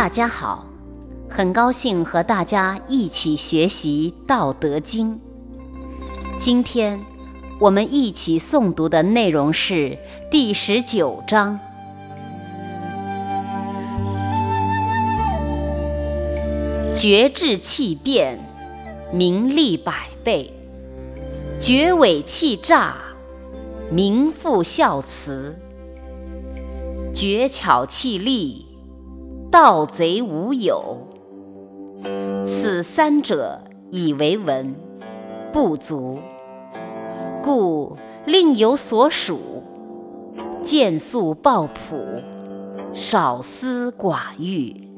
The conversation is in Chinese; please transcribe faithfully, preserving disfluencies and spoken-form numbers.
大家好，很高兴和大家一起学习《道德经》。今天我们一起诵读的内容是第十九章。绝志气辩，名利百倍；绝伪气诈，名副孝慈；绝巧气利，盗贼无有。此三者以为文，不足，故另有所属，见素抱朴，少思寡欲。